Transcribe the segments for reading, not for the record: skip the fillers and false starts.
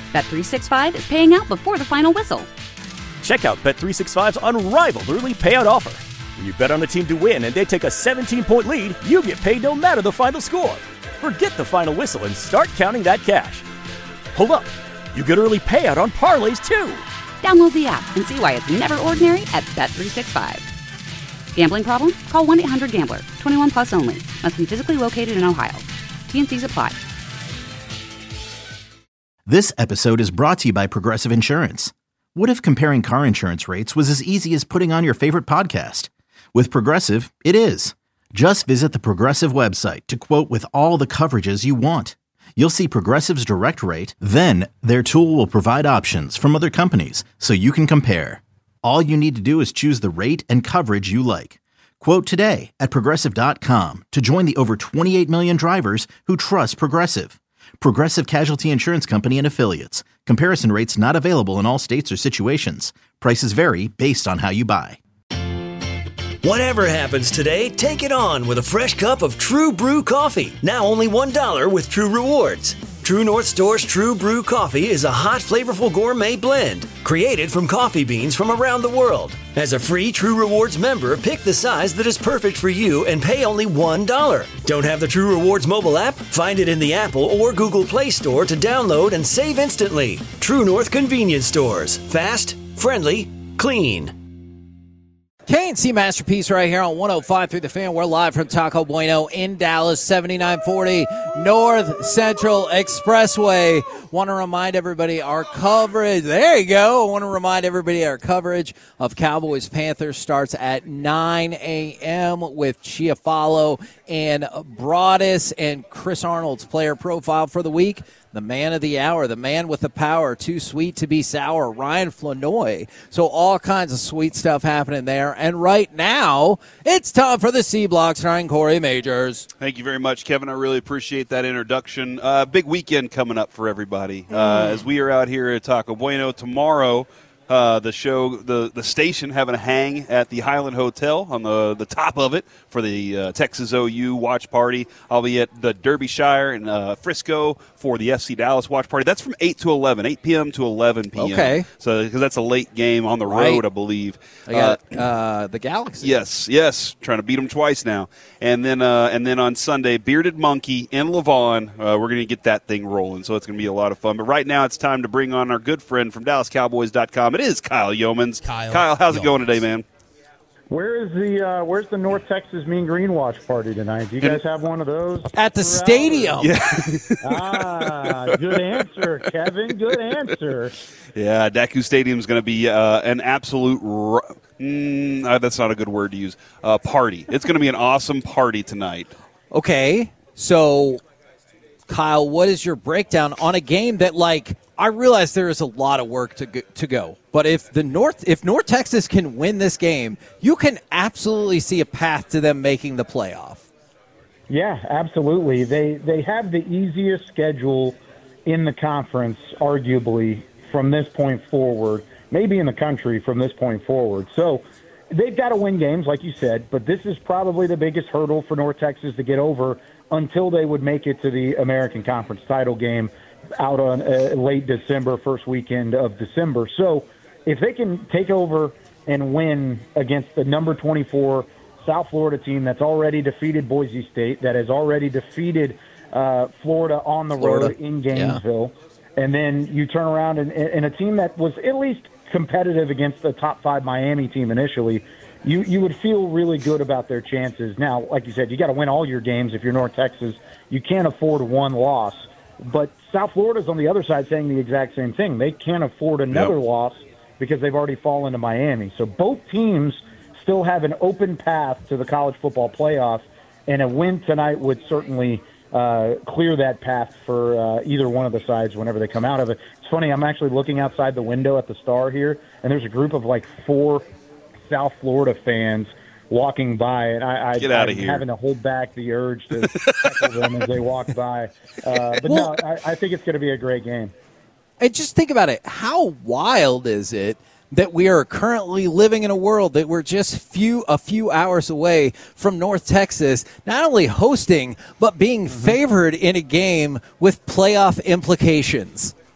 Bet365 is paying out before the final whistle. Check out Bet365's unrivaled early payout offer. When you bet on a team to win and they take a 17-point lead, you get paid no matter the final score. Forget the final whistle and start counting that cash. Hold up. You get early payout on parlays, too. Download the app and see why it's never ordinary at Bet365. Gambling problem? Call 1-800-GAMBLER. 21 plus only. Must be physically located in Ohio. T&Cs apply. This episode is brought to you by Progressive Insurance. What if comparing car insurance rates was as easy as putting on your favorite podcast? With Progressive, it is. Just visit the Progressive website to quote with all the coverages you want. You'll see Progressive's direct rate, then their tool will provide options from other companies so you can compare. All you need to do is choose the rate and coverage you like. Quote today at Progressive.com to join the over 28 million drivers who trust Progressive. Progressive Casualty Insurance Company and Affiliates. Comparison rates not available in all states or situations. Prices vary based on how you buy. Whatever happens today, take it on with a fresh cup of True Brew coffee. Now only $1 with True Rewards. True North Store's True Brew coffee is a hot, flavorful gourmet blend created from coffee beans from around the world. As a free True Rewards member, pick the size that is perfect for you and pay only $1. Don't have the True Rewards mobile app? Find it in the Apple or Google Play Store to download and save instantly. True North Convenience Stores. Fast, friendly, clean. K&C Masterpiece right here on 105 through the Fan. We're live from Taco Bueno in Dallas, 7940 North Central Expressway. Want to remind everybody our coverage. There you go. I want to remind everybody our coverage of Cowboys-Panthers starts at 9 a.m. with Chiafalo and Broadus and Chris Arnold's player profile for the week. The man of the hour, the man with the power, too sweet to be sour, Ryan Flanoy. So all kinds of sweet stuff happening there. And right now, it's time for the C-Block starring Corey Majors. Thank you very much, Kevin. I really appreciate that introduction. Big weekend coming up for everybody. As we are out here at Taco Bueno tomorrow, the station having a hang at the Highland Hotel on the top of it for the Texas OU watch party. I'll be at the Derbyshire in Frisco for the FC Dallas watch party. That's from 8 p.m. to 11 p.m. Okay. So because that's a late game on the road, I believe. I got the Galaxy. Yes. Trying to beat them twice now. And then on Sunday, Bearded Monkey in Lavon. We're going to get that thing rolling, so it's going to be a lot of fun. But right now it's time to bring on our good friend from DallasCowboys.com. It is Kyle Yeomans. Kyle, how's it going today, man? Where's the North Texas Mean Green watch party tonight? Do you guys have one of those? At the stadium. Yeah. Good answer, Kevin. Good answer. Yeah, Daku Stadium is going to be an absolute that's not a good word to use. Party. It's going to be an awesome party tonight. Okay, so Kyle, what is your breakdown on a game that, I realize there is a lot of work to go, but if North Texas can win this game, you can absolutely see a path to them making the playoff. Yeah, absolutely. They have the easiest schedule in the conference, arguably, from this point forward, maybe in the country from this point forward. So they've got to win games, like you said, but this is probably the biggest hurdle for North Texas to get over until they would make it to the American Conference title game out on late December, first weekend of December. So if they can take over and win against the number 24 South Florida team that's already defeated Boise State, that has already defeated Florida on the road in Gainesville, and then you turn around and a team that was at least competitive against the top 5 Miami team initially, you would feel really good about their chances. Now, like you said, you got to win all your games if you're North Texas. You can't afford one loss. But South Florida's on the other side saying the exact same thing. They can't afford another loss because they've already fallen to Miami. So both teams still have an open path to the college football playoff, and a win tonight would certainly clear that path for either one of the sides whenever they come out of it. It's funny, I'm actually looking outside the window at the Star here, and there's a group of 4 South Florida fans walking by, and I'm having to hold back the urge to tackle them as they walk by. I think it's going to be a great game. And just think about it. How wild is it that we are currently living in a world that we're just a few hours away from North Texas not only hosting, but being favored in a game with playoff implications?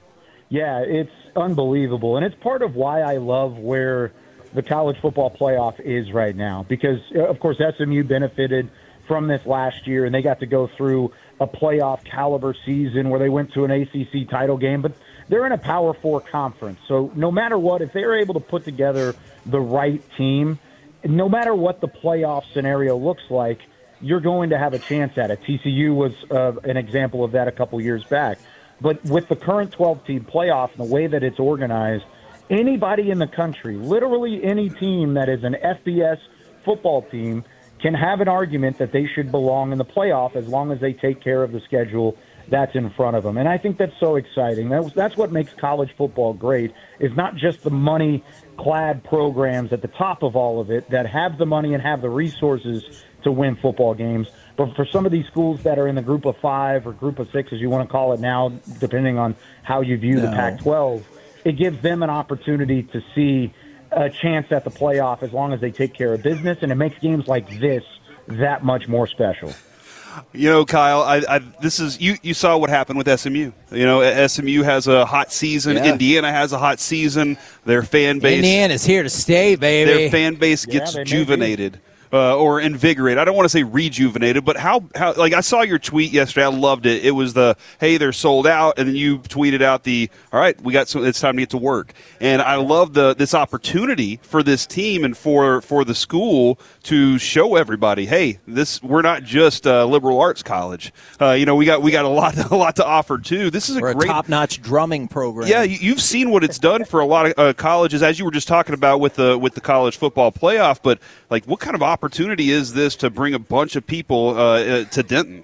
Yeah, it's unbelievable. And it's part of why I love where the college football playoff is right now. Because, of course, SMU benefited from this last year, and they got to go through a playoff caliber season where they went to an ACC title game. But they're in a Power 4 conference. So no matter what, if they're able to put together the right team, no matter what the playoff scenario looks like, you're going to have a chance at it. TCU was an example of that a couple years back. But with the current 12-team playoff and the way that it's organized, anybody in the country, literally any team that is an FBS football team, can have an argument that they should belong in the playoff as long as they take care of the schedule that's in front of them. And I think that's so exciting. That's what makes college football great, is not just the money-clad programs at the top of all of it that have the money and have the resources to win football games, but for some of these schools that are in the group of 5 or group of 6, as you want to call it now, depending on how you view the Pac-12, it gives them an opportunity to see a chance at the playoff as long as they take care of business, and it makes games like this that much more special. You know, Kyle, this is you saw what happened with SMU. You know, SMU has a hot season. Yeah. Indiana has a hot season. Their fan base. Indiana's here to stay, baby. Their fan base gets rejuvenated. Or invigorated. I don't want to say rejuvenated, but how like I saw your tweet yesterday. I loved it. It was hey, they're sold out, and then you tweeted out all right, it's time to get to work. And I love this opportunity for this team and for the school to show everybody, hey, we're not just a liberal arts college. We got a lot to offer too. This is we're a great top-notch drumming program. Yeah, you've seen what it's done for a lot of colleges, as you were just talking about with the college football playoff. But like, what kind of opportunity is this to bring a bunch of people to Denton?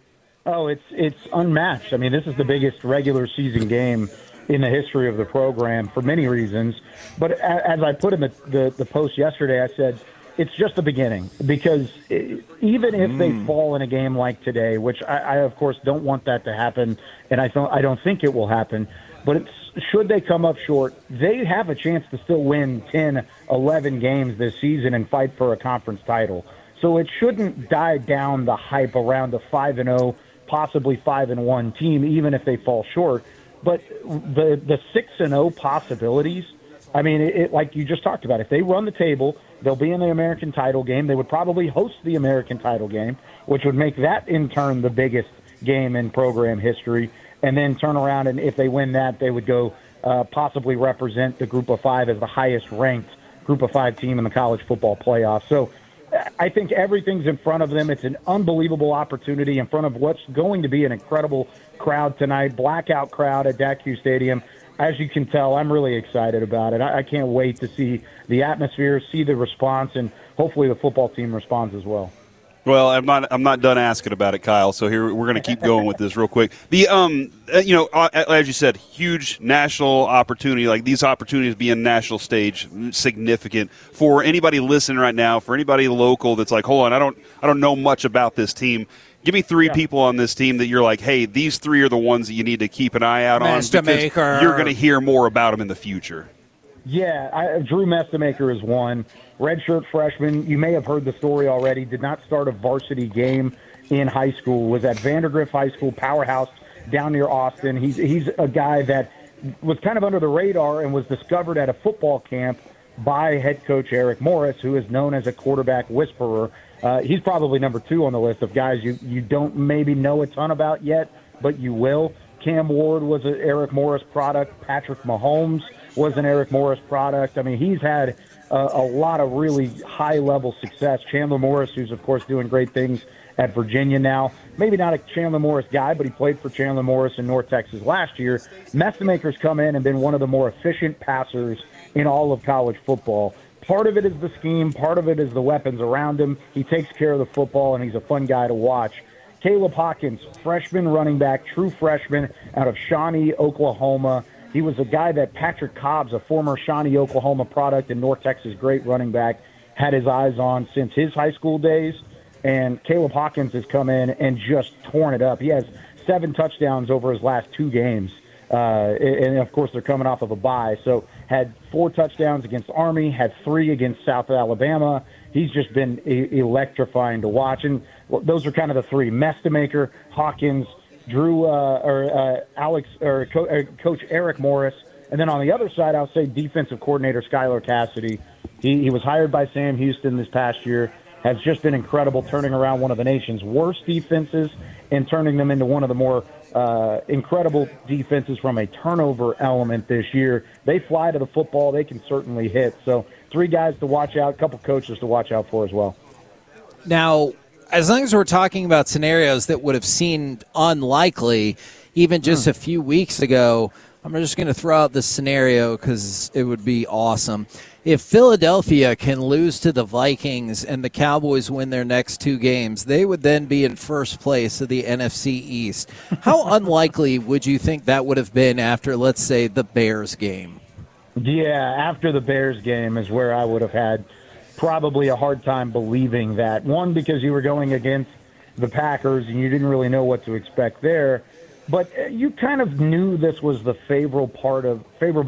Oh, it's unmatched. I mean, this is the biggest regular season game in the history of the program for many reasons. But as I put in the post yesterday, I said it's just the beginning, because even if they fall in a game like today, which I of course don't want that to happen, and I don't think it will happen, but should they come up short, they have a chance to still win 10, 11 games this season and fight for a conference title. So it shouldn't die down the hype around a 5-0, possibly 5-1 team, even if they fall short. But the 6-0 possibilities, I mean, like you just talked about, if they run the table, they'll be in the American title game. They would probably host the American title game, which would make that in turn the biggest game in program history. And then turn around, and if they win that, they would go possibly represent the Group of 5 as the highest-ranked Group of 5 team in the college football playoff. So I think everything's in front of them. It's an unbelievable opportunity in front of what's going to be an incredible crowd tonight, blackout crowd at DACU Stadium. As you can tell, I'm really excited about it. I can't wait to see the atmosphere, see the response, and hopefully the football team responds as well. Well, I'm not done asking about it, Kyle. So here we're going to keep going with this real quick. The as you said, huge national opportunity. Like, these opportunities being national stage, significant for anybody listening right now. For anybody local that's like, hold on, I don't know much about this team. Give me 3 people on this team that you're like, hey, these 3 are the ones that you need to keep an eye out on, because you're going to hear more about them in the future. Yeah, Drew Mestemaker is one. Redshirt freshman, you may have heard the story already, did not start a varsity game in high school, was at Vandergrift High School, powerhouse down near Austin. He's a guy that was kind of under the radar and was discovered at a football camp by head coach Eric Morris, who is known as a quarterback whisperer. He's probably number 2 on the list of guys you don't maybe know a ton about yet, but you will. Cam Ward was an Eric Morris product. Patrick Mahomes was an Eric Morris product. I mean, he's had a lot of really high-level success. Chandler Morris, who's, of course, doing great things at Virginia now. Maybe not a Chandler Morris guy, but he played for Chandler Morris in North Texas last year. Mestemaker's come in and been one of the more efficient passers in all of college football. Part of it is the scheme. Part of it is the weapons around him. He takes care of the football, and he's a fun guy to watch. Caleb Hawkins, freshman running back, true freshman out of Shawnee, Oklahoma. He was a guy that Patrick Cobbs, a former Shawnee, Oklahoma product and North Texas great running back, had his eyes on since his high school days. And Caleb Hawkins has come in and just torn it up. He has 7 touchdowns over his last 2 games. And, of course, they're coming off of a bye. So had 4 touchdowns against Army, had 3 against South Alabama. He's just been electrifying to watch. And those are kind of the 3, Mestemaker, Hawkins, Coach Eric Morris. And then on the other side, I'll say defensive coordinator Skylar Cassidy. He was hired by Sam Houston this past year, has just been incredible, turning around one of the nation's worst defenses and turning them into one of the more incredible defenses from a turnover element this year. They fly to the football. They can certainly hit. So 3 guys to watch out, a couple coaches to watch out for as well. Now, as long as we're talking about scenarios that would have seemed unlikely even just a few weeks ago, I'm just going to throw out this scenario because it would be awesome. If Philadelphia can lose to the Vikings and the Cowboys win their next 2 games, they would then be in first place of the NFC East. How unlikely would you think that would have been after, let's say, the Bears game? Yeah, after the Bears game is where I would have had probably a hard time believing that. One, because you were going against the Packers and you didn't really know what to expect there. But you kind of knew this was the favorable part of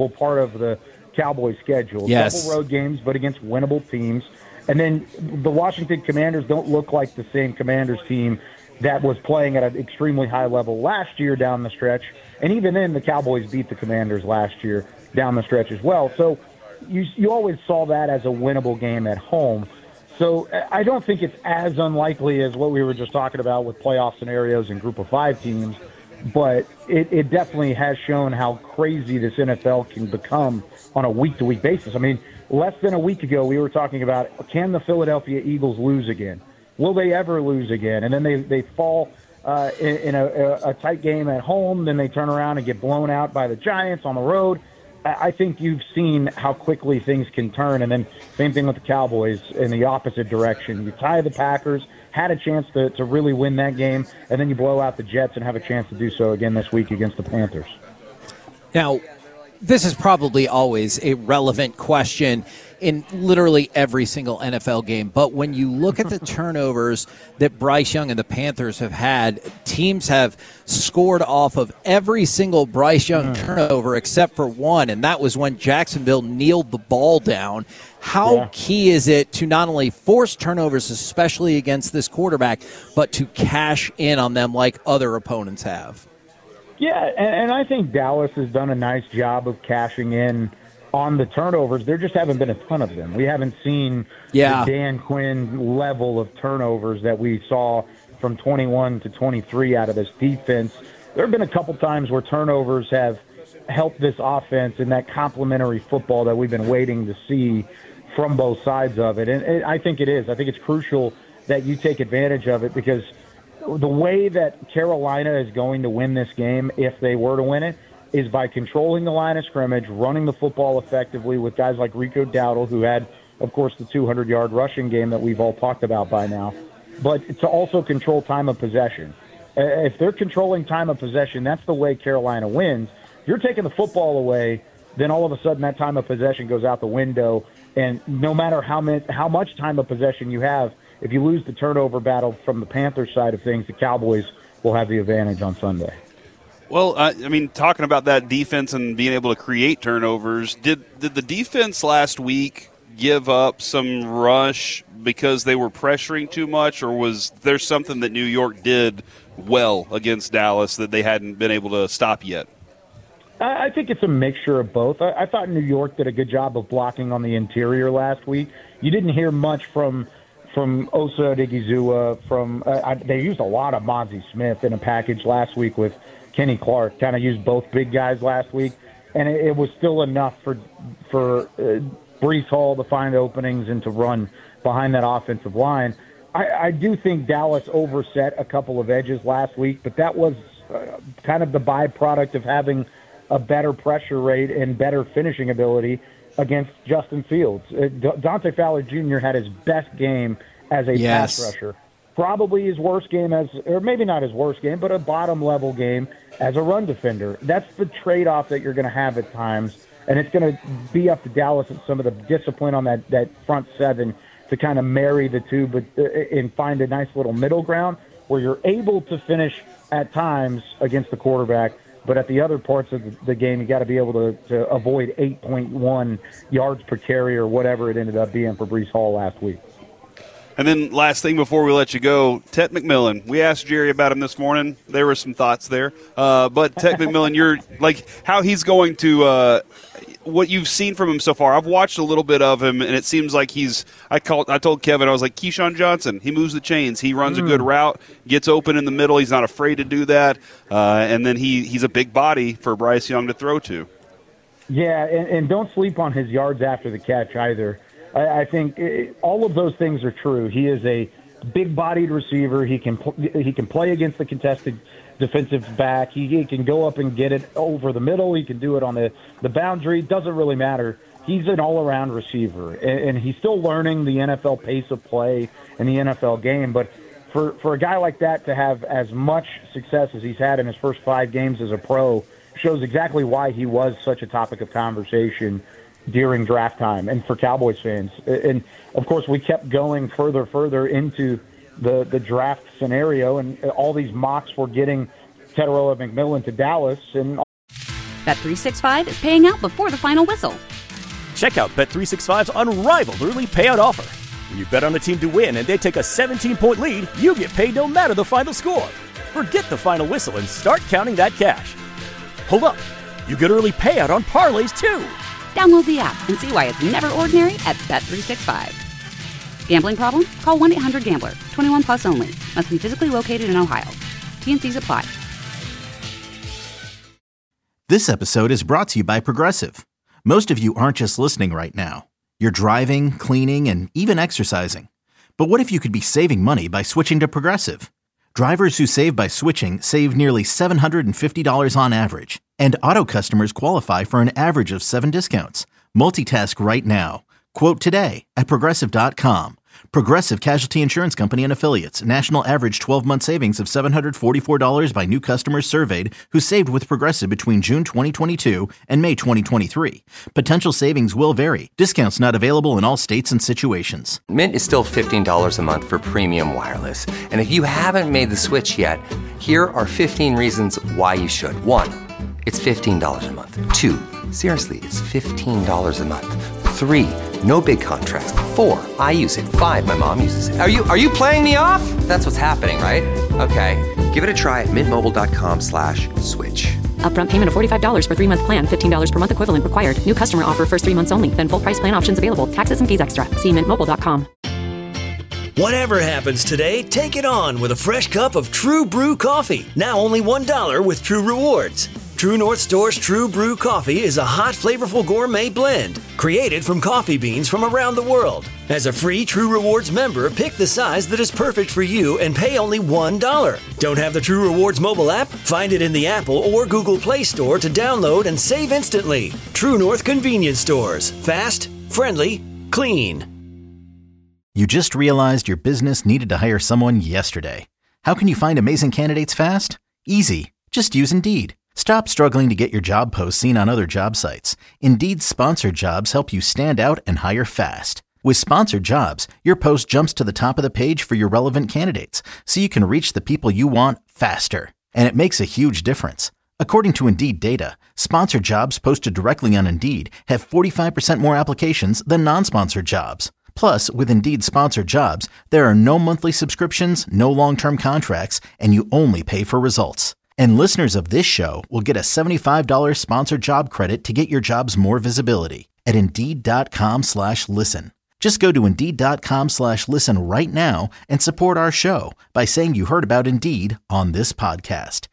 the Cowboys' schedule. Yes. Double road games, but against winnable teams. And then the Washington Commanders don't look like the same Commanders team that was playing at an extremely high level last year down the stretch. And even then, the Cowboys beat the Commanders last year down the stretch as well. So you always saw that as a winnable game at home. So I don't think it's as unlikely as what we were just talking about with playoff scenarios and group of 5 teams. But it definitely has shown how crazy this NFL can become on a week-to-week basis. I mean, less than a week ago, we were talking about, can the Philadelphia Eagles lose again? Will they ever lose again? And then they fall in a tight game at home, then they turn around and get blown out by the Giants on the road. I think you've seen how quickly things can turn, and then same thing with the Cowboys in the opposite direction. You tie the Packers, had a chance to really win that game, and then you blow out the Jets and have a chance to do so again this week against the Panthers. Now, this is probably always a relevant question in literally every single NFL game, but when you look at the turnovers that Bryce Young and the Panthers have had, teams have scored off of every single Bryce Young turnover except for one, and that was when Jacksonville kneeled the ball down. How key is it to not only force turnovers, especially against this quarterback, but to cash in on them like other opponents have? Yeah, and I think Dallas has done a nice job of cashing in on the turnovers. There just haven't been a ton of them. We haven't seen the Dan Quinn level of turnovers that we saw from 21 to 23 out of this defense. There have been a couple times where turnovers have helped this offense in that complementary football that we've been waiting to see from both sides of it. And I think it is. I think it's crucial that you take advantage of it, because the way that Carolina is going to win this game, if they were to win it, is by controlling the line of scrimmage, running the football effectively with guys like Rico Dowdle, who had, of course, the 200-yard rushing game that we've all talked about by now, but to also control time of possession. If they're controlling time of possession, that's the way Carolina wins. If you're taking the football away, then all of a sudden that time of possession goes out the window, and no matter how much time of possession you have, if you lose the turnover battle from the Panthers side of things, the Cowboys will have the advantage on Sunday. Well, I mean, talking about that defense and being able to create turnovers, did the defense last week give up some rush because they were pressuring too much, or was there something that New York did well against Dallas that they hadn't been able to stop yet? I think it's a mixture of both. I thought New York did a good job of blocking on the interior last week. You didn't hear much from Osa Odighizuwa. They used a lot of Mozzie Smith in a package last week with Kenny Clark. Kind of used both big guys last week, and it was still enough for Breece Hall to find openings and to run behind that offensive line. I do think Dallas overset a couple of edges last week, but that was kind of the byproduct of having a better pressure rate and better finishing ability against Justin Fields. Dante Fowler Jr. had his best game as a pass rusher. Probably his worst game or maybe not his worst game, but a bottom-level game as a run defender. That's the trade-off that you're going to have at times, and it's going to be up to Dallas and some of the discipline on that front seven to kind of marry the two and find a nice little middle ground where you're able to finish at times against the quarterback, but at the other parts of the game, you got to be able to avoid 8.1 yards per carry or whatever it ended up being for Breece Hall last week. And then last thing before we let you go, Tet McMillan. We asked Jerry about him this morning. There were some thoughts there. But Tet McMillan, you're like how he's going to what you've seen from him so far. I've watched a little bit of him, and it seems like I told Kevin, I was like, Keyshawn Johnson. He moves the chains. He runs a good route, gets open in the middle. He's not afraid to do that. And then he's a big body for Bryce Young to throw to. Yeah, and don't sleep on his yards after the catch either. I think all of those things are true. He is a big-bodied receiver. He can play against the contested defensive back. He can go up and get it over the middle. He can do it on the boundary. It doesn't really matter. He's an all-around receiver, and he's still learning the NFL pace of play and the NFL game. But for a guy like that to have as much success as he's had in his first 5 games as a pro shows exactly why he was such a topic of conversation during draft time and for Cowboys fans. And, of course, we kept going further into the draft scenario, and all these mocks were getting Tetairoa McMillan to Dallas. And Bet365 is paying out before the final whistle. Check out Bet365's unrivaled early payout offer. When you bet on a team to win and they take a 17-point lead, you get paid no matter the final score. Forget the final whistle and start counting that cash. Hold up. You get early payout on parlays, too. Download the app and see why it's never ordinary at Bet365. Gambling problem? Call 1-800-GAMBLER. 21 plus only. Must be physically located in Ohio. T&Cs apply. This episode is brought to you by Progressive. Most of you aren't just listening right now. You're driving, cleaning, and even exercising. But what if you could be saving money by switching to Progressive? Drivers who save by switching save nearly $750 on average. And auto customers qualify for an average of 7 discounts. Multitask right now. Quote today at Progressive.com. Progressive Casualty Insurance Company and Affiliates. National average 12-month savings of $744 by new customers surveyed who saved with Progressive between June 2022 and May 2023. Potential savings will vary. Discounts not available in all states and situations. Mint is still $15 a month for premium wireless. And if you haven't made the switch yet, here are 15 reasons why you should. 1, it's $15 a month. 2, seriously, it's $15 a month. 3, no big contracts. 4, I use it. 5, my mom uses it. Are you playing me off? That's what's happening, right? Okay, give it a try at mintmobile.com/switch. Upfront payment of $45 for 3-month plan. $15 per month equivalent required. New customer offer first 3 months only. Then full price plan options available. Taxes and fees extra. See mintmobile.com. Whatever happens today, take it on with a fresh cup of True Brew coffee. Now only $1 with True Rewards. True North Store's True Brew coffee is a hot, flavorful gourmet blend created from coffee beans from around the world. As a free True Rewards member, pick the size that is perfect for you and pay only $1. Don't have the True Rewards mobile app? Find it in the Apple or Google Play Store to download and save instantly. True North Convenience Stores. Fast, friendly, clean. You just realized your business needed to hire someone yesterday. How can you find amazing candidates fast? Easy. Just use Indeed. Stop struggling to get your job posts seen on other job sites. Indeed's sponsored jobs help you stand out and hire fast. With sponsored jobs, your post jumps to the top of the page for your relevant candidates, so you can reach the people you want faster. And it makes a huge difference. According to Indeed data, sponsored jobs posted directly on Indeed have 45% more applications than non-sponsored jobs. Plus, with Indeed sponsored jobs, there are no monthly subscriptions, no long-term contracts, and you only pay for results. And listeners of this show will get a $75 sponsored job credit to get your jobs more visibility at Indeed.com/listen. Just go to Indeed.com/listen right now and support our show by saying you heard about Indeed on this podcast.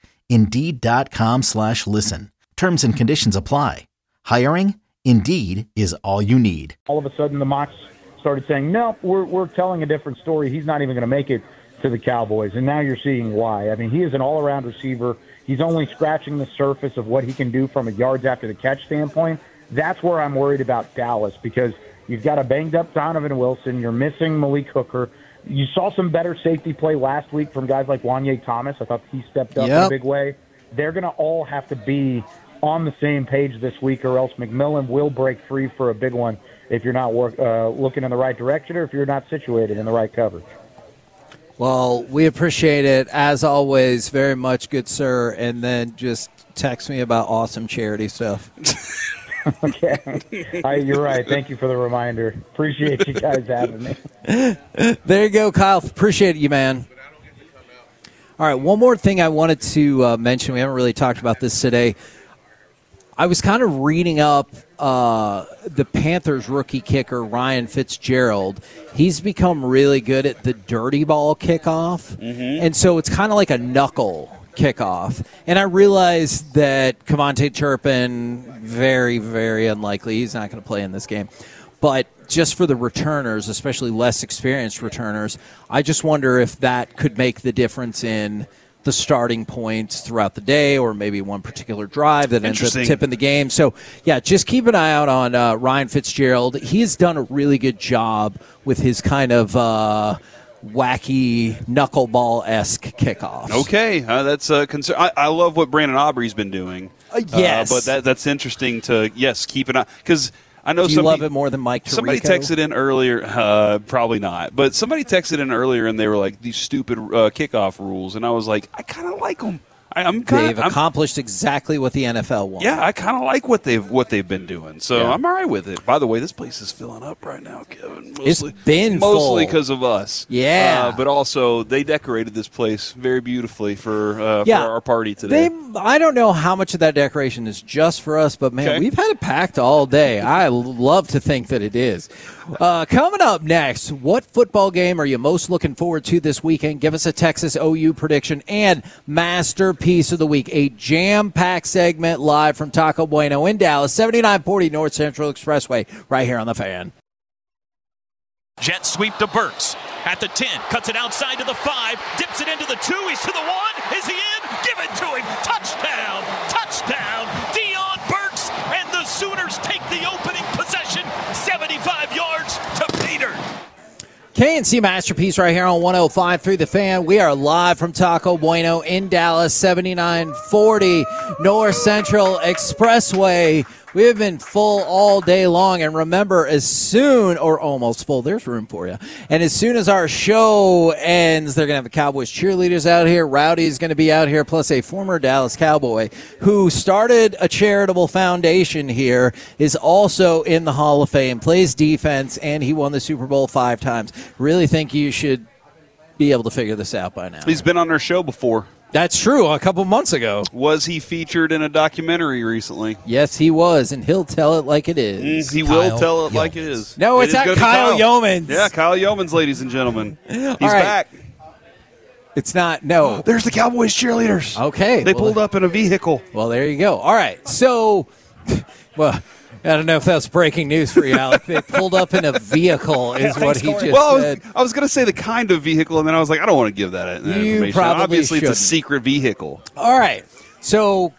Indeed.com/listen. Terms and conditions apply. Hiring? Indeed is all you need. all of a sudden the mocks started saying, no, we're telling a different story. He's not even going to make it to the Cowboys, and now you're seeing why. I mean, he is an all-around receiver. He's only scratching the surface of what he can do from a yards after the catch standpoint. That's where I'm worried about Dallas, because you've got a banged-up Donovan Wilson. You're missing Malik Hooker. You saw some better safety play last week from guys like Wanye Thomas. I thought he stepped up in a big way. They're going to all have to be on the same page this week, or else McMillan will break free for a big one if you're not looking in the right direction, or if you're not situated in the right coverage. Well, we appreciate it, as always, very much, good sir. And then just text me about awesome charity stuff. Okay. You're right. Thank you for the reminder. Appreciate you guys having me. There you go, Kyle. Appreciate you, man. All right, one more thing I wanted to mention. We haven't really talked about this today. I was kind of reading up the Panthers rookie kicker, Ryan Fitzgerald. He's become really good at the dirty ball kickoff. Mm-hmm. And so it's kind of like a knuckle kickoff. And I realized that Kevontae Turpin, very, very unlikely. He's not going to play in this game. But just for the returners, especially less experienced returners, I just wonder if that could make the difference in the starting points throughout the day, or maybe one particular drive that ends up tipping the game. So, yeah, just keep an eye out on Ryan Fitzgerald. He's done a really good job with his kind of wacky knuckleball-esque kickoffs. Okay, that's a concern. I love what Brandon Aubrey's been doing. Yes. But that's interesting to, keep an eye. Because I know Do you love it more than Mike Tirico? Somebody texted in earlier, probably not, but somebody texted in earlier and they were like, these stupid kickoff rules. And I was like, I kind of like them. They've accomplished exactly what the NFL wants. Yeah, I kind of like what they've been doing. So I'm all right with it. By the way, this place is filling up right now, Kevin. It's been mostly because of us. Yeah, but also they decorated this place very beautifully for our party today. I don't know how much of that decoration is just for us, but man, we've had it packed all day. I love to think that it is. Coming up next, what football game are you most looking forward to this weekend? Give us a Texas OU prediction and masterpiece of the week, a jam-packed segment live from Taco Bueno in Dallas, 7940 North Central Expressway, right here on The Fan. Jet sweep to Burks at the 10, cuts it outside to the 5, dips it into the 2, he's to the 1, is he in? Give it to him, touchdown, Deion Burks, and the Sooners take the opening possession, 75 yards to Peter. KNC Masterpiece right here on 105.3 The Fan. We are live from Taco Bueno in Dallas, 7940 North Central Expressway. We have been full all day long, and remember, as soon, or almost full, there's room for you, and as soon as our show ends, they're going to have the Cowboys cheerleaders out here. Rowdy's going to be out here, plus a former Dallas Cowboy who started a charitable foundation here, is also in the Hall of Fame, plays defense, and he won the Super Bowl 5 times. Really think you should be able to figure this out by now. He's been on our show before. That's true, a couple months ago. Was he featured in a documentary recently? Yes, he was, and he'll tell it like it is. He will tell it like it is. No, it's not Kyle Yeomans. Yeah, Kyle Yeomans, ladies and gentlemen. He's back. It's not, no. There's the Cowboys cheerleaders. Okay. They pulled up in a vehicle. Well, there you go. All right, so, well, I don't know if that's breaking news for you, Alec. They pulled up in a vehicle is what he just said. I was going to say the kind of vehicle, and then I was like, I don't want to give that information. Obviously, it's a secret vehicle. All right. So,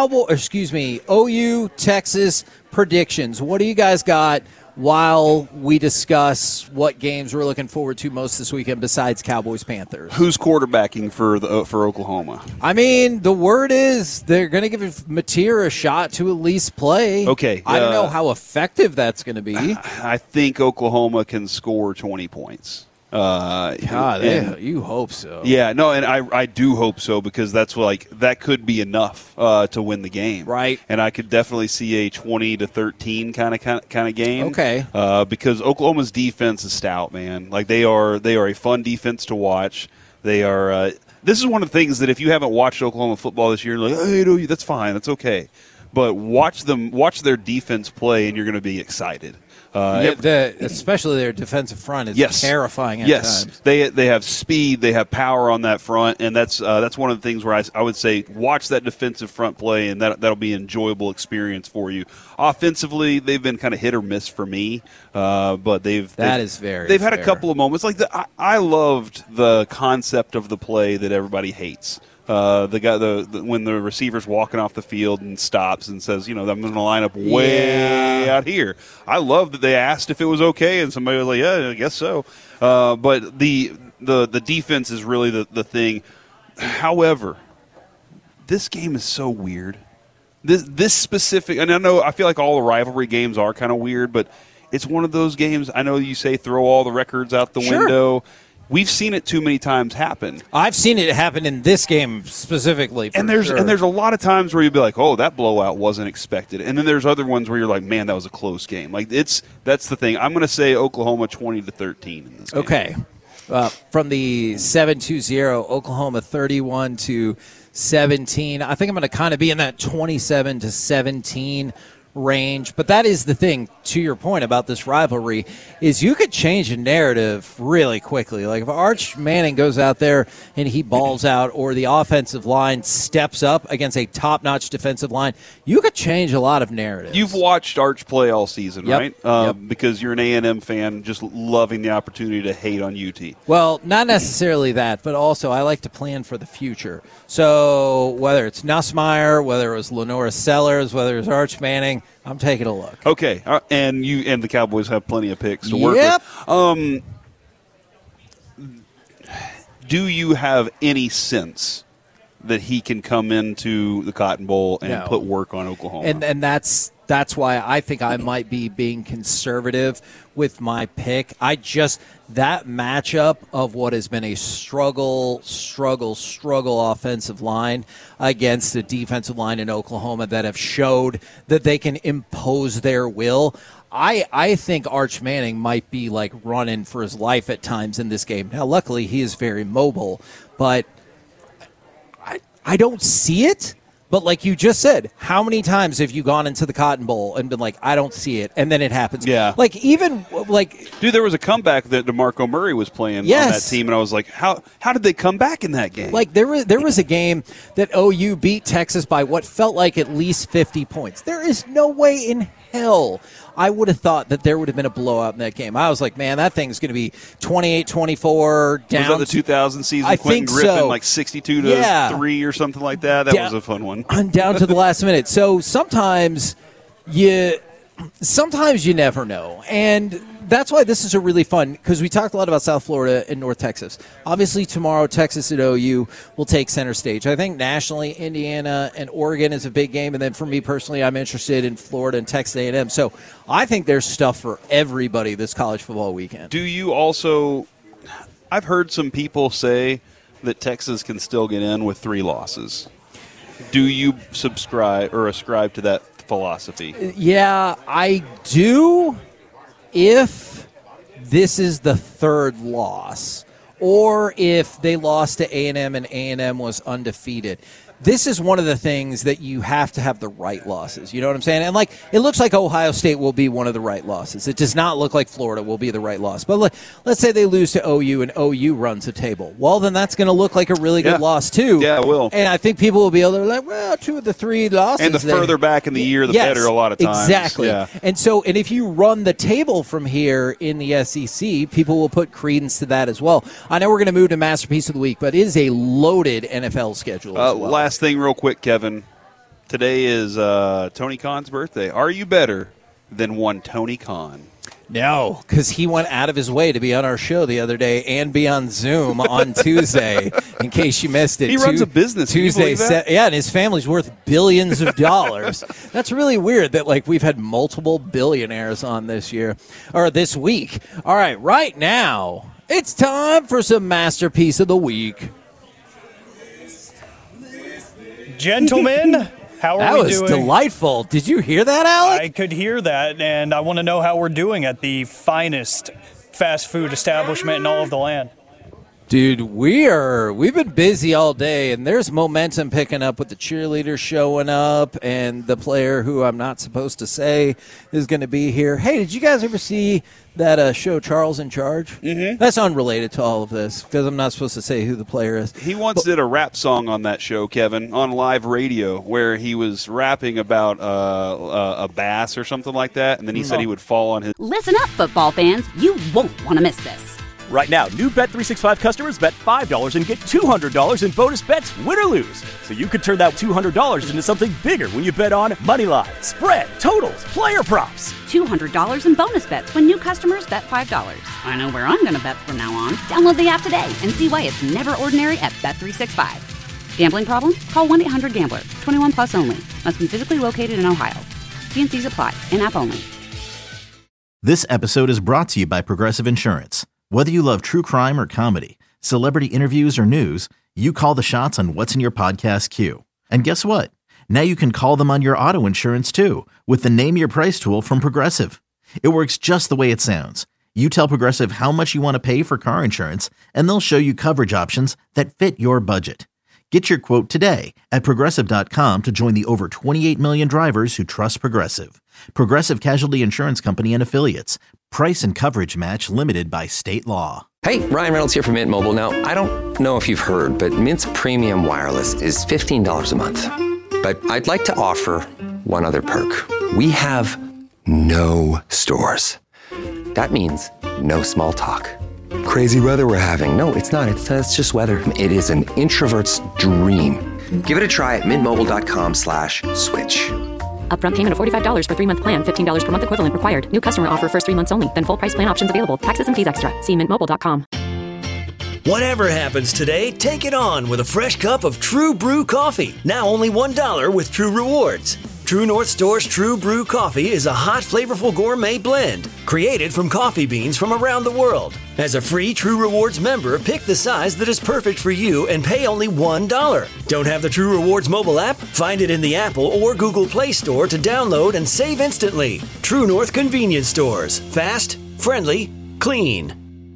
OU, Texas predictions. What do you guys got while we discuss what games we're looking forward to most this weekend besides Cowboys-Panthers? Who's quarterbacking for Oklahoma? I mean, the word is they're going to give Mateer a shot to at least play. Okay. I don't know how effective that's going to be. I think Oklahoma can score 20 points. You hope so. Yeah, no, and I do hope so, because that's that could be enough to win the game, right? And I could definitely see a 20-13 kind of game. Okay, because Oklahoma's defense is stout, man. Like they are a fun defense to watch. They are. This is one of the things that if you haven't watched Oklahoma football this year, like, hey, no, that's fine, that's okay. But watch their defense play, and you're going to be excited. Especially their defensive front is terrifying at times. They have speed, they have power on that front, and that's one of the things where I would say watch that defensive front play, and that'll be an enjoyable experience for you. Offensively, they've been kind of hit or miss for me, but they've had a couple of moments like I loved the concept of the play that everybody hates. The guy, when the receiver's walking off the field and stops and says, I'm going to line up way out here. I love that they asked if it was okay, and somebody was like, yeah, I guess so. But the defense is really the thing. However, this game is so weird. This specific, and I feel like all the rivalry games are kind of weird, but it's one of those games. I know you say throw all the records out the window. we've seen it too many times happen. I've seen it happen in this game specifically. And there's a lot of times where you'll be like, oh, that blowout wasn't expected. And then there's other ones where you're like, man, that was a close game. Like that's the thing. I'm going to say Oklahoma 20-13 in this game. Okay. From the 7-2-0, Oklahoma 31-17. I think I'm going to kind of be in that 27-17 range. But that is the thing, to your point about this rivalry, is you could change a narrative really quickly. Like if Arch Manning goes out there and he balls out, or the offensive line steps up against a top-notch defensive line, you could change a lot of narratives. You've watched Arch play all season, Yep. right? Because you're an A&M fan, just loving the opportunity to hate on UT. Well, not necessarily that, but also I like to plan for the future. So whether it's Nussmeier, whether it was Lenora Sellers, whether it was Arch Manning, I'm taking a look. Okay, and you and the Cowboys have plenty of picks to work with. Do you have any sense that he can come into the Cotton Bowl and put work on Oklahoma? And that's why I think I might be being conservative with my pick. That matchup of what has been a struggle offensive line against a defensive line in Oklahoma that have showed that they can impose their will. I think Arch Manning might be like running for his life at times in this game. Now, luckily, he is very mobile, but I don't see it. But like you just said, how many times have you gone into the Cotton Bowl and been like, I don't see it, and then it happens? Yeah. Dude, there was a comeback that DeMarco Murray was playing on that team, and I was like, how did they come back in that game? Like there was a game that OU beat Texas by what felt like at least 50 points. There is no way in hell I would have thought that there would have been a blowout in that game. I was like, man, that thing's going to be 28-24 down. Was that the 2000 season? I Quentin think Griffin, so. like 62-3 or something like that. That was a fun one. Down to the last minute. So sometimes you never know. And that's why this is a really fun, because we talked a lot about South Florida and North Texas. Obviously, tomorrow, Texas at OU will take center stage. I think nationally, Indiana and Oregon is a big game. And then for me personally, I'm interested in Florida and Texas A&M. So I think there's stuff for everybody this college football weekend. Do you also – I've heard some people say that Texas can still get in with 3 losses. Do you subscribe or ascribe to that philosophy? Yeah, I do. If this is the 3rd loss, or if they lost to A&M and A&M was undefeated, this is one of the things that you have to have the right losses. You know what I'm saying? And like, it looks like Ohio State will be one of the right losses. It does not look like Florida will be the right loss. But let's say they lose to OU and OU runs the table. Well, then that's going to look like a really good loss too. Yeah, it will. And I think people will be able to like, well, 2 of the 3 losses. And the further back in the year, the better a lot of times. Exactly. Yeah. And if you run the table from here in the SEC, people will put credence to that as well. I know we're going to move to Masterpiece of the Week, but it is a loaded NFL schedule as well. Last thing real quick, Kevin. Today is Tony Khan's birthday. Are you better than one Tony Khan? No, because he went out of his way to be on our show the other day and be on Zoom on Tuesday, in case you missed it. He runs a business. Tuesday, and his family's worth billions of dollars. That's really weird that we've had multiple billionaires on this week. All right now, it's time for some Masterpiece of the Week. Gentlemen, how are we doing? That was delightful. Did you hear that, Alec? I could hear that, and I want to know how we're doing at the finest fast food establishment in all of the land. Dude, we've been busy all day, and there's momentum picking up with the cheerleaders showing up, and the player who I'm not supposed to say is going to be here. Hey, did you guys ever see that show Charles in Charge? Mm-hmm. That's unrelated to all of this, because I'm not supposed to say who the player is. He once did a rap song on that show, Kevin, on live radio, where he was rapping about a bass or something like that, and then he said he would fall on his... Listen up, football fans. You won't want to miss this. Right now, new Bet365 customers bet $5 and get $200 in bonus bets, win or lose. So you could turn that $200 into something bigger when you bet on moneyline, spread, totals, player props. $200 in bonus bets when new customers bet $5. I know where I'm going to bet from now on. Download the app today and see why it's never ordinary at Bet365. Gambling problem? Call 1-800-GAMBLER. 21 plus only. Must be physically located in Ohio. T&Cs apply. In-app only. This episode is brought to you by Progressive Insurance. Whether you love true crime or comedy, celebrity interviews or news, you call the shots on what's in your podcast queue. And guess what? Now you can call them on your auto insurance too with the Name Your Price tool from Progressive. It works just the way it sounds. You tell Progressive how much you want to pay for car insurance, and they'll show you coverage options that fit your budget. Get your quote today at Progressive.com to join the over 28 million drivers who trust Progressive. Progressive Casualty Insurance Company and Affiliates. Price and coverage match limited by state law. Hey, Ryan Reynolds here from Mint Mobile. Now, I don't know if you've heard, but Mint's premium wireless is $15 a month. But I'd like to offer one other perk. We have no stores. That means no small talk. Crazy weather we're having. No, it's not. It's just weather. It is an introvert's dream. Give it a try at mintmobile.com/switch. Upfront payment of $45 for 3-month plan. $15 per month equivalent required. New customer offer first 3 months only. Then full price plan options available. Taxes and fees extra. See mintmobile.com. Whatever happens today, take it on with a fresh cup of True Brew coffee. Now only $1 with True Rewards. True North Store's True Brew coffee is a hot, flavorful gourmet blend created from coffee beans from around the world. As a free True Rewards member, pick the size that is perfect for you and pay only $1. Don't have the True Rewards mobile app? Find it in the Apple or Google Play Store to download and save instantly. True North Convenience Stores. Fast, friendly, clean.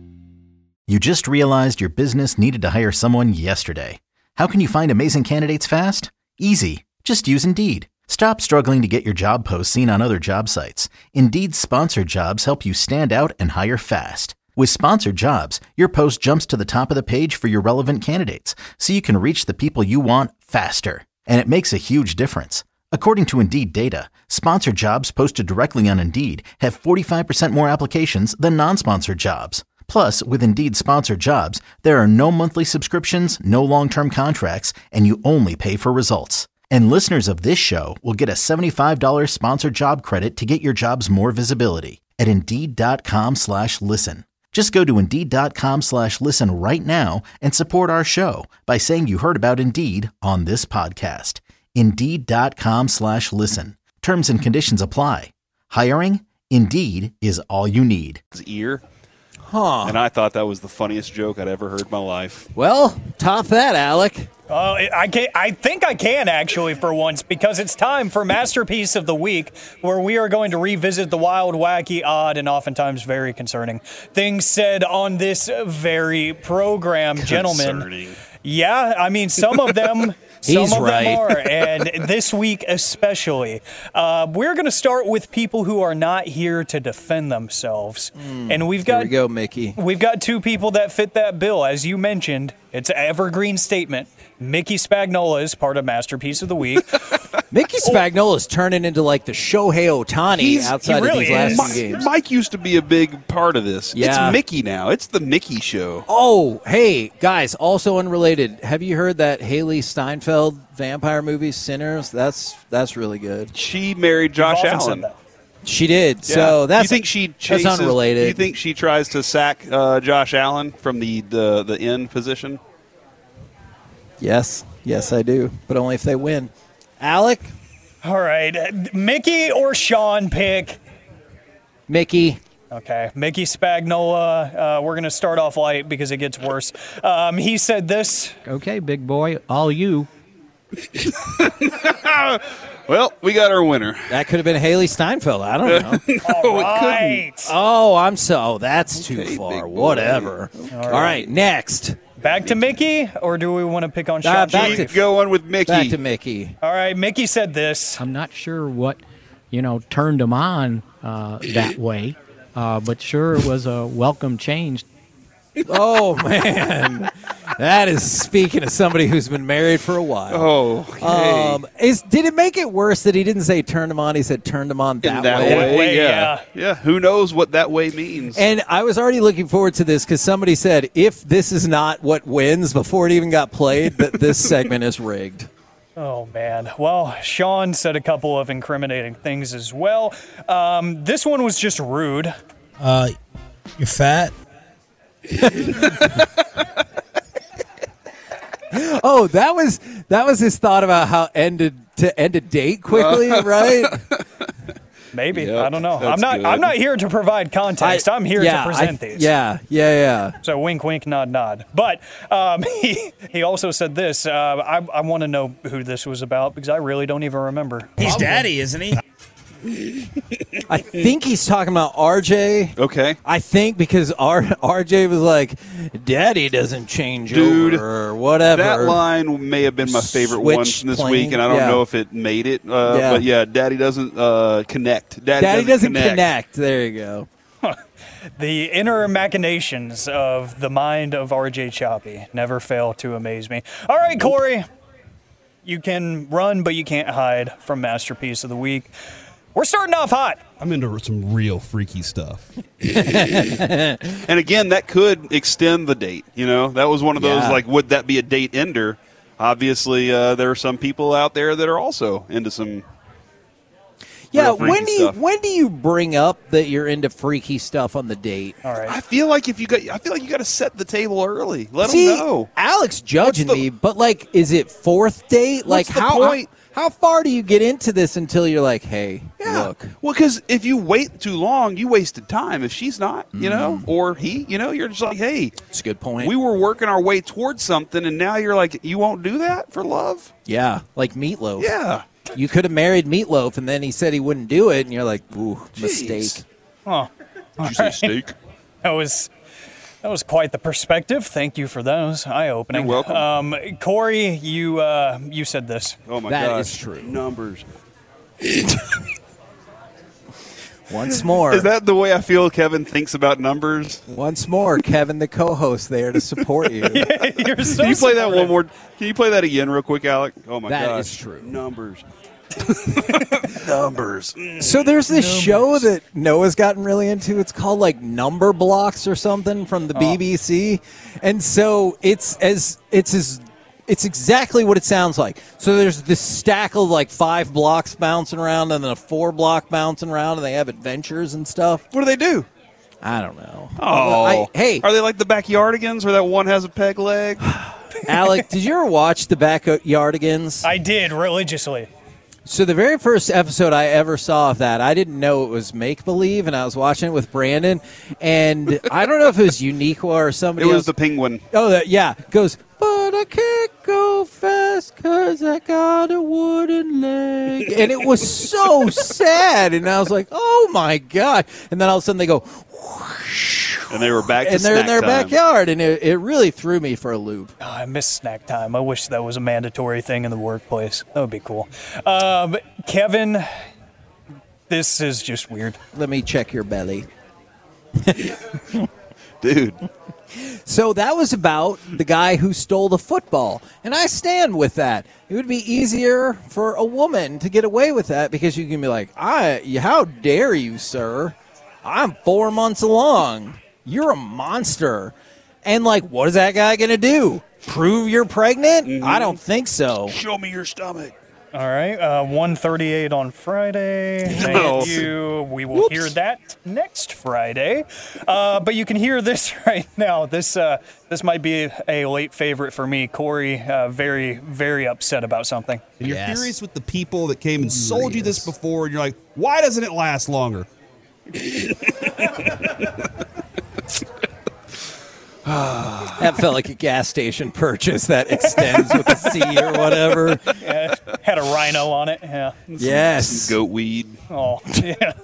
You just realized your business needed to hire someone yesterday. How can you find amazing candidates fast? Easy. Just use Indeed. Stop struggling to get your job posts seen on other job sites. Indeed's sponsored jobs help you stand out and hire fast. With sponsored jobs, your post jumps to the top of the page for your relevant candidates, so you can reach the people you want faster. And it makes a huge difference. According to Indeed data, sponsored jobs posted directly on Indeed have 45% more applications than non-sponsored jobs. Plus, with Indeed sponsored jobs, there are no monthly subscriptions, no long-term contracts, and you only pay for results. And listeners of this show will get a $75 sponsored job credit to get your jobs more visibility at Indeed.com/listen. Just go to Indeed.com/listen right now and support our show by saying you heard about Indeed on this podcast. Indeed.com/listen. Terms and conditions apply. Hiring? Indeed is all you need. Ear. Huh. And I thought that was the funniest joke I'd ever heard in my life. Well, top that, Alec. I think I can, actually, for once, because it's time for Masterpiece of the Week, where we are going to revisit the wild, wacky, odd, and oftentimes very concerning things said on this very program, gentlemen. Yeah, I mean, some of them... Some of them are, and this week especially. We're going to start with people who are not here to defend themselves. And we've got, here we go, Mickey. We've got two people that fit that bill. As you mentioned, it's an evergreen statement. Mickey Spagnola is part of Masterpiece of the Week. Mickey Spagnola's turning into like the Shohei Ohtani outside of these last few games. Mike used to be a big part of this. Yeah. It's Mickey now. It's the Mickey Show. Oh, hey, guys, also unrelated. Have you heard that Haley Steinfeld vampire movie, Sinners? That's really good. She married Josh Allen. She did. Yeah. So that's, you think she chases, that's unrelated. Do you think she tries to sack Josh Allen from the end position? Yes, I do, but only if they win. Alec? All right. Mickey or Sean pick? Mickey. Okay. Mickey Spagnola. We're going to start off light because it gets worse. He said this. Okay, big boy. All you. Well, we got our winner. That could have been Haley Steinfeld. I don't know. All right. That's too far. Whatever. All right, next. Back to Mickey, or do we want to pick on Sean? Keep going with Mickey. Back to Mickey. All right, Mickey said this. I'm not sure what, turned him on that way, but sure it was a welcome change. Oh, man. That is speaking of somebody who's been married for a while. Oh, okay. Did it make it worse that he didn't say turned him on, he said turned him on that way? Yeah, who knows what that way means. And I was already looking forward to this because somebody said, if this is not what wins before it even got played, that this segment is rigged. Oh, man. Well, Sean said a couple of incriminating things as well. This one was just rude. You're fat. Oh, that was his thought about how to end a date quickly, right? Maybe. Yep, I don't know. that's I'm not here to provide context. I'm here to present these. Yeah. So wink, wink, nod, nod. But he also said this. I want to know who this was about because I really don't even remember. He's daddy, isn't he? I think he's talking about RJ. Okay. I think because RJ was like, "Daddy doesn't change over," or whatever. That line may have been my favorite one from this week, and I don't know if it made it. But yeah, Daddy doesn't connect. Daddy doesn't connect. There you go. The inner machinations of the mind of RJ Choppy never fail to amaze me. All right, Corey, you can run, but you can't hide from Masterpiece of the Week. We're starting off hot. I'm into some real freaky stuff. And again, that could extend the date. That was one of those, would that be a date ender? Obviously, there are some people out there that are also into some when do you bring up that you're into freaky stuff on the date? All right. I feel like you got to set the table early. Let them know. Alex judging me, but is it fourth date? What's the point? How far do you get into this until you're like, hey, look? Well, because if you wait too long, you wasted time. If she's not, or he, you're just like, hey. That's a good point. We were working our way towards something, and now you're like, you won't do that for love? Yeah, like Meatloaf. Yeah. You could have married Meatloaf, and then he said he wouldn't do it, and you're like, ooh, mistake. Oh. Did you say steak? That was quite the perspective. Thank you for those. Eye-opening. You're welcome. Corey, you said this. Oh, my gosh. That is true. Numbers. Once more. Is that the way I feel Kevin thinks about numbers? Once more, Kevin, the co-host, there to support you. You're so Can you play that supportive. one more? Can you play that again real quick, Alec? Oh, my gosh. That is true. Numbers. Numbers. So there's this show that Noah's gotten really into. It's called Number Blocks or something from the BBC. And so it's exactly what it sounds like. So there's this stack of 5 blocks bouncing around and then a 4 block bouncing around, and they have adventures and stuff. What do they do? I don't know. Oh. Hey. Are they like the Backyardigans where that one has a peg leg? Alec, did you ever watch the Backyardigans? I did, religiously. So the very first episode I ever saw of that, I didn't know it was make-believe, and I was watching it with Brandon, and I don't know if it was Uniqua or somebody else. It was was the penguin. Oh, yeah. Goes, but I can't go fast because I got a wooden leg. And it was so sad, and I was like, oh, my God. And then all of a sudden they go, whoosh. And they were back to and they're in their snack time. backyard, and it really threw me for a loop. Oh, I miss snack time. I wish that was a mandatory thing in the workplace. That would be cool. Kevin, this is just weird. Let me check your belly. Dude. So that was about the guy who stole the football. And I stand with that. It would be easier for a woman to get away with that because you can be like, how dare you, sir? I'm 4 months along. You're a monster. And, what is that guy going to do? Prove you're pregnant? Mm-hmm. I don't think so. Show me your stomach. All right, 1:38 on Friday. Thank you. We will hear that next Friday. But you can hear this right now. This might be a late favorite for me. Corey, very, very upset about something. And you're furious with the people that came and sold you this before, and you're like, why doesn't it last longer? That felt like a gas station purchase that extends with a C or whatever. Yeah, had a rhino on it. Yeah. Yes. Some goat weed. Oh, yeah.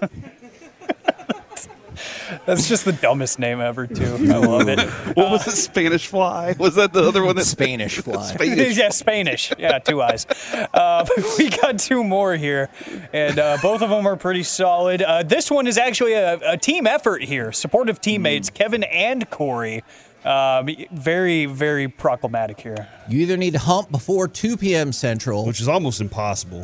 That's just the dumbest name ever, too. I love it. What was it? Spanish fly? Was that the other one? Spanish fly. Spanish. Yeah, Spanish. Yeah, 2 eyes. We got 2 more here, and both of them are pretty solid. This one is actually a team effort here. Supportive teammates, Kevin and Corey. Very, very problematic here. You either need to hump before 2 p.m. Central, which is almost impossible.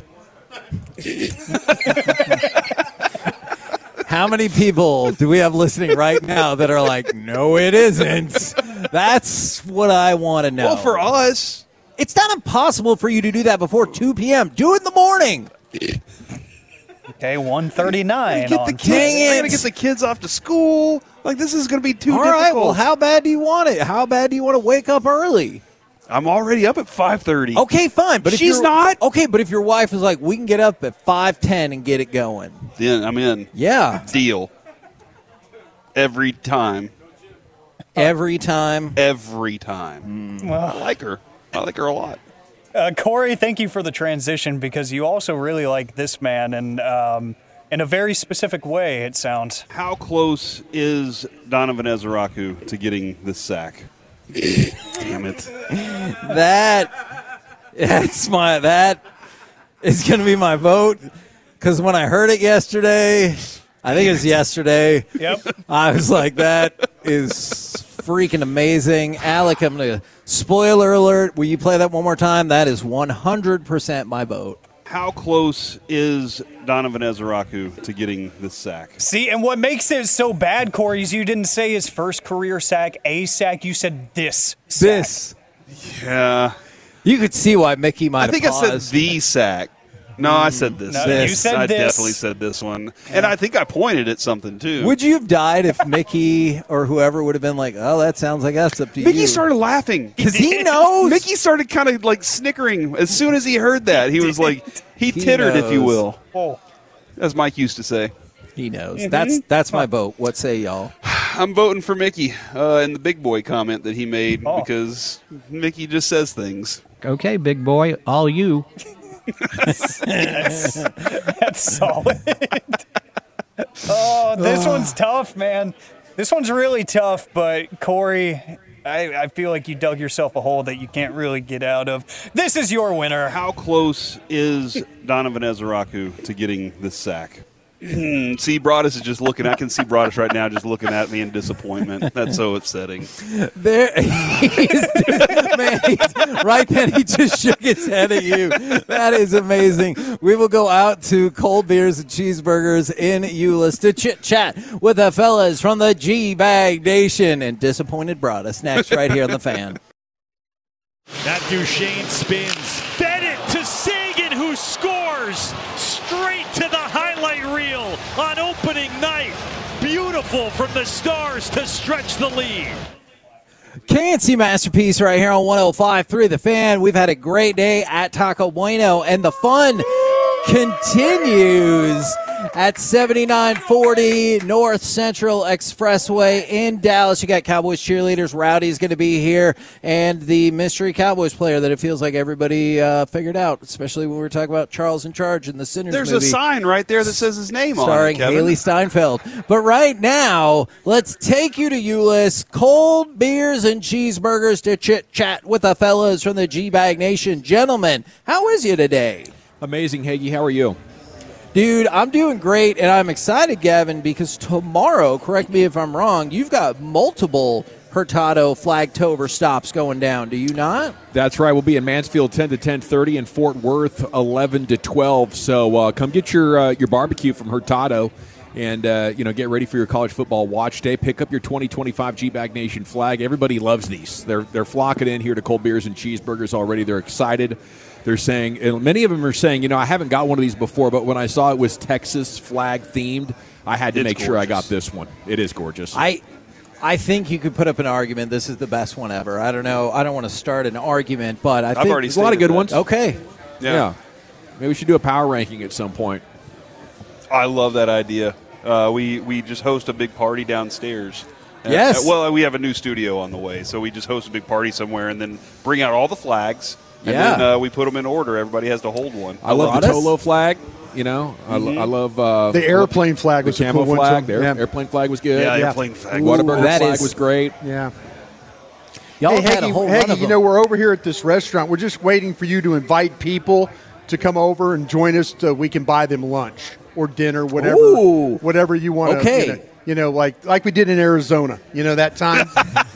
How many people do we have listening right now that are like, no, it isn't? That's what I want to know. Well, for us, it's not impossible for you to do that before 2 p.m. Do it in the morning. Okay, 1:39. I gotta get the kids off to school. This is gonna be too difficult. All right, well, how bad do you want it? How bad do you want to wake up early? I'm already up at 5:30. Okay, fine. But if she's not. Okay, but if your wife is like, we can get up at 5:10 and get it going. Then I'm in. Yeah. Deal. Every time. Every time? Every time. I like her. I like her a lot. Corey, thank you for the transition because you also really like this man and in a very specific way, it sounds. How close is Donovan Ezeraku to getting this sack? Damn it. That is going to be my vote because when I heard it yesterday, I think it was yesterday. Yep. I was like, that is freaking amazing. Alec, I'm going to spoiler alert. Will you play that one more time? That is 100% my vote. How close is Donovan Ezeraku to getting this sack? See, and what makes it so bad, Corey, is you didn't say his first career sack, a sack. You said this sack. This. Yeah. You could see why Mickey might have I think paused. I said the sack. No, I said this. No, you said I this. definitely said this one. And I think I pointed at something, too. Would you have died if Mickey or whoever would have been like, oh, that sounds like us up to you? Mickey started laughing. Because he knows. Mickey started kind of like snickering as soon as he heard that. He was like, he tittered, if you will. Oh. As Mike used to say. He knows. That's my vote. What say y'all? I'm voting for Mickey in the big boy comment that he made because Mickey just says things. Okay, big boy, all you. That's solid. Oh, this one's tough, man. This one's really tough, but Corey, I feel like you dug yourself a hole that you can't really get out of. This is your winner. How close is Donovan Ezeraku to getting this sack? See, Broadus is just looking. I can see Broadus right now just looking at me in disappointment. That's so upsetting. Right then, he just shook his head at you. That is amazing. We will go out to Cold Beers and Cheeseburgers in Euless to chit-chat with the fellas from the G-Bag Nation and disappointed Broadus next right here on The Fan. That Duchesne spins. Fed it to Sagan, who scores straight to the highlight reel on opening night. Beautiful from the Stars to stretch the lead. K&C Masterpiece right here on 105.3 The Fan. We've had a great day at Taco Bueno, and the fun continues at 7940 North Central Expressway in Dallas. You got Cowboys cheerleaders. Rowdy's going to be here, and the mystery Cowboys player that it feels like everybody figured out, especially when we were talking about Charles in Charge in the Sinners There's movie. a sign right there that says his name on it, starring Kevin. Haley Steinfeld. But right now, let's take you to Euless, Cold Beers and Cheeseburgers to chit-chat with the fellas from the G-Bag Nation. Gentlemen, how is you today? Amazing, Hagee. How are you? Dude, I'm doing great, and I'm excited, Gavin, because tomorrow, correct me if I'm wrong, you've got multiple Hurtado Flagtober stops going down, do you not? That's right. We'll be in Mansfield 10 to 10:30 and Fort Worth 11 to 12. So come get your barbecue from Hurtado and get ready for your college football watch day. Pick up your 2025 G-Bag Nation flag. Everybody loves these. They're flocking in here to Cold Beers and Cheeseburgers already. They're excited. They're saying, and many of them are saying, I haven't got one of these before, but when I saw it was Texas flag themed, I had to make sure I got this one. It is gorgeous. I think you could put up an argument. This is the best one ever. I don't know. I don't want to start an argument, but I think already there's a lot of good ones. Okay. Yeah. Maybe we should do a power ranking at some point. I love that idea. We just host a big party downstairs. Yes. Well, we have a new studio on the way, so we just host a big party somewhere and then bring out all the flags. And then we put them in order. Everybody has to hold one. I love the Tolo flag. I love the airplane flag was the camo a cool flag. One, The airplane flag was good. Yeah, the airplane flag. Whataburger flag was great. Yeah. Y'all hey, had a whole run of them. we're over here at this restaurant. We're just waiting for you to invite people to come over and join us so we can buy them lunch or dinner, whatever you want to. Okay. Like we did in Arizona. That time.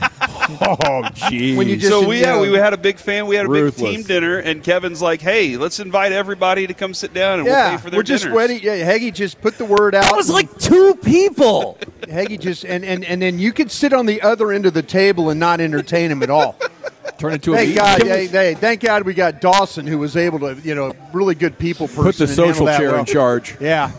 Oh, geez. We had a big fan. We had a big team dinner, and Kevin's like, "Hey, let's invite everybody to come sit down, and we'll pay for their dinners." We're just waiting. Yeah, Hagee just put the word out. That was like 2 people. Hagee just and then you could sit on the other end of the table and not entertain him at all. Turn into a thank God we got Dawson, who was able to, really good people person. Put the social chair in charge. Yeah.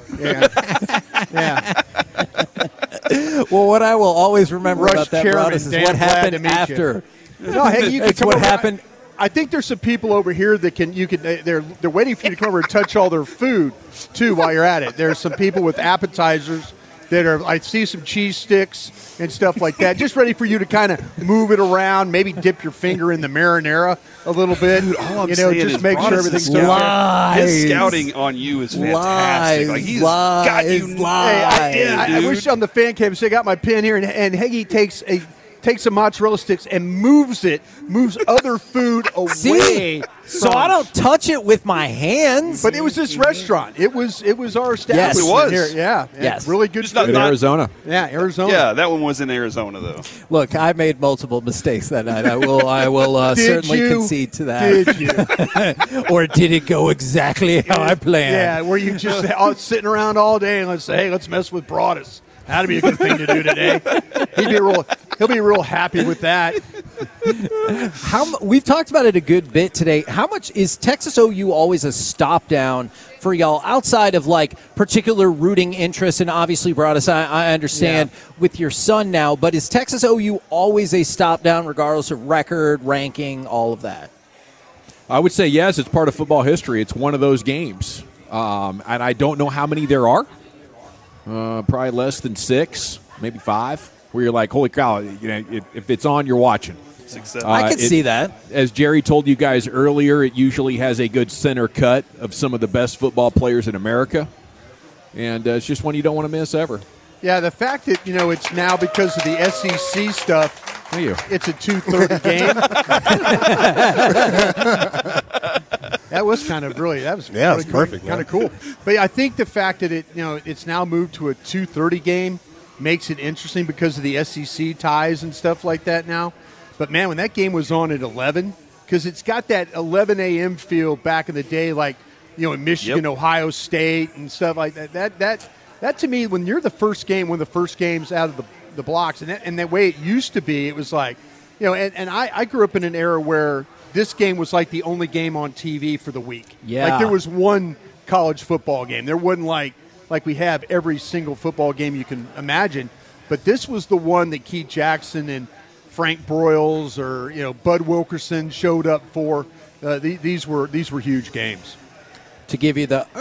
Well, what I will always remember Rush about that, chairman, Broadus, is damn what glad happened to meet after. No, hey, you can It's come what over. happened. I think there's some people over here that they're waiting for you to come over and touch all their food too while you're at it. There's some people with appetizers that are. I see some cheese sticks and stuff like that, just ready for you to kind of move it around. Maybe dip your finger in the marinara a little bit. Dude, all I'm saying just is make sure everything's good. His scouting on you is fantastic. Like he's got you nailed, I wish on the fan cam, so I got my pen here, and Heggie takes some mozzarella sticks and moves other food away. See? So I don't touch it with my hands. But it was this restaurant. It was our staff. Yes. It was. Here. Yeah. Yes. Really good Just food. In Arizona. Yeah, Arizona. Yeah, that one was in Arizona though. Look, I made multiple mistakes that night. I will certainly concede to that. Did you? Or did it go exactly how I planned? Yeah, were you just sitting around all day and let's say, hey, let's mess with Broadus. That'd be a good thing to do today. He'll be real happy with that. We've talked about it a good bit today. How much is Texas OU always a stop down for y'all outside of like particular rooting interest? And obviously, Broadus, I understand with your son now, but is Texas OU always a stop down regardless of record, ranking, all of that? I would say yes. It's part of football history. It's one of those games, and I don't know how many there are. Probably less than 6, maybe 5. Where you're like, holy cow! If it's on, you're watching. 6, 7. I can see that. As Jerry told you guys earlier, it usually has a good center cut of some of the best football players in America, and it's just one you don't want to miss ever. Yeah, the fact that it's now because of the SEC stuff. Thank you. It's a 2:30 game. That was perfect. Kind of cool. But I think the fact that it's now moved to a 2:30 game makes it interesting because of the SEC ties and stuff like that now. But man, when that game was on at 11, because it's got that 11 a.m. feel back in the day, like in Michigan, Ohio State, and stuff like that. That to me, when you're the first game, one of the first games out of the blocks, and that way it used to be, it was like, and I grew up in an era where this game was like the only game on TV for the week. Yeah. Like there was one college football game. There wasn't like we have every single football game you can imagine. But this was the one that Keith Jackson and Frank Broyles or Bud Wilkerson showed up for. These were huge games. To give you the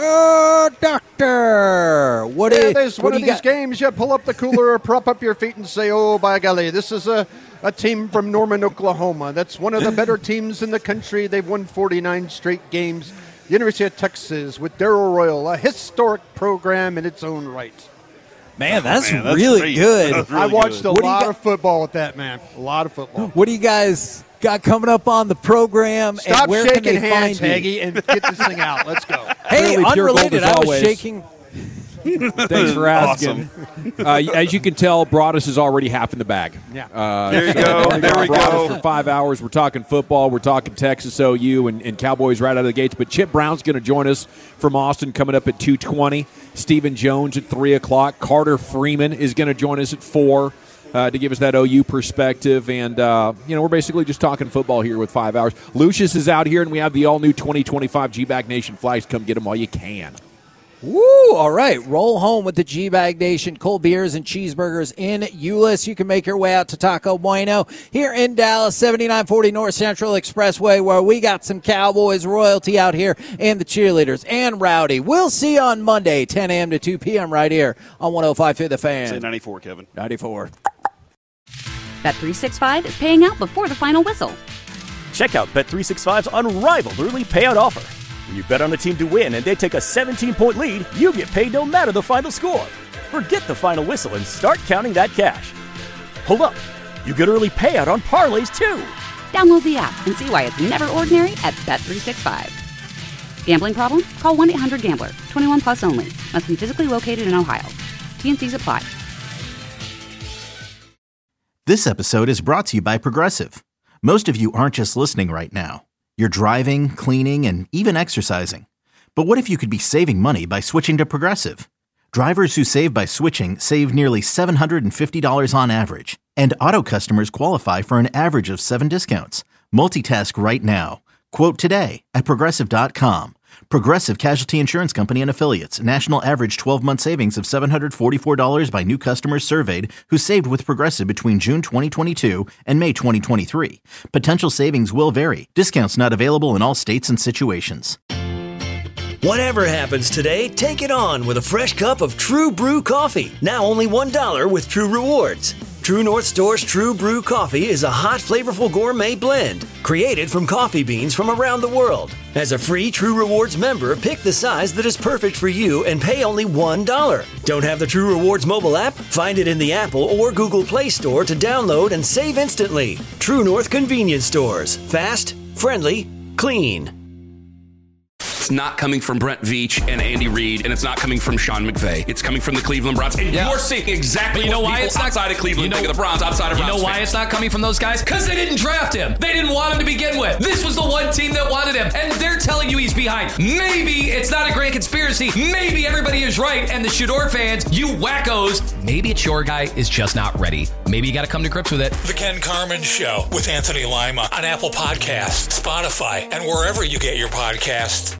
doctor. There's one of these games. You pull up the cooler, prop up your feet, and say, "Oh, by golly, this is a team from Norman, Oklahoma. That's one of the better teams in the country. They've won 49 straight games. The University of Texas with Darrell Royal, a historic program in its own right." Man, that's really good. That's really I watched good. a lot of football with that, man. A lot of football. What do you guys got coming up on the program? Stop and where shaking can they hands, find you? Hagee, and get this thing out. Let's go. Hey, Really pure gold unrelated. as I was always. shaking. Thanks for asking. As you can tell, Broadus is already half in the bag. Yeah. There you go. There we Broadus go. for 5 hours. We're talking football. We're talking Texas OU and Cowboys right out of the gates. But Chip Brown's going to join us from Austin coming up at 2:20. Stephen Jones at 3 o'clock. Carter Freeman is going to join us at 4 to give us that OU perspective. And, we're basically just talking football here with 5 hours. Lucius is out here, and we have the all-new 2025 G-Bag Nation flags. Come get them while you can. Woo! All right, roll home with the G-Bag Nation. Cold beers and cheeseburgers in Euless. You can make your way out to Taco Bueno here in Dallas, 7940 North Central Expressway, where we got some Cowboys royalty out here and the cheerleaders and Rowdy. We'll see you on Monday, 10 a.m. to 2 p.m. right here on 105.3 The Fan. Say 94, Kevin. 94. Bet365 is paying out before the final whistle. Check out Bet365's unrivaled early payout offer. When you bet on a team to win and they take a 17-point lead, you get paid no matter the final score. Forget the final whistle and start counting that cash. Hold up. You get early payout on parlays, too. Download the app and see why it's never ordinary at Bet365. Gambling problem? Call 1-800-GAMBLER. 21 plus only. Must be physically located in Ohio. T&Cs apply. This episode is brought to you by Progressive. Most of you aren't just listening right now. You're driving, cleaning, and even exercising. But what if you could be saving money by switching to Progressive? Drivers who save by switching save nearly $750 on average. And auto customers qualify for an average of 7 discounts. Multitask right now. Quote today at Progressive.com. Progressive Casualty Insurance Company and Affiliates. National average 12-month savings of $744 by new customers surveyed who saved with Progressive between June 2022 and May 2023. Potential savings will vary. Discounts not available in all states and situations. Whatever happens today, take it on with a fresh cup of True Brew coffee. Now only $1 with True Rewards. True North Store's True Brew coffee is a hot, flavorful gourmet blend created from coffee beans from around the world. As a free True Rewards member, pick the size that is perfect for you and pay only $1. Don't have the True Rewards mobile app? Find it in the Apple or Google Play Store to download and save instantly. True North Convenience Stores. Fast, friendly, clean. It's not coming from Brent Veach and Andy Reid, and it's not coming from Sean McVay. It's coming from the Cleveland Browns. And you're seeing exactly what people outside of Cleveland think of the Browns, outside of Browns. You know why it's not coming from those guys? Because they didn't draft him. They didn't want him to begin with. This was the one team that wanted him, and they're telling you he's behind. Maybe it's not a grand conspiracy. Maybe everybody is right, and the Shador fans, you wackos, maybe it's your guy is just not ready. Maybe you got to come to grips with it. The Ken Carman Show with Anthony Lima on Apple Podcasts, Spotify, and wherever you get your podcasts.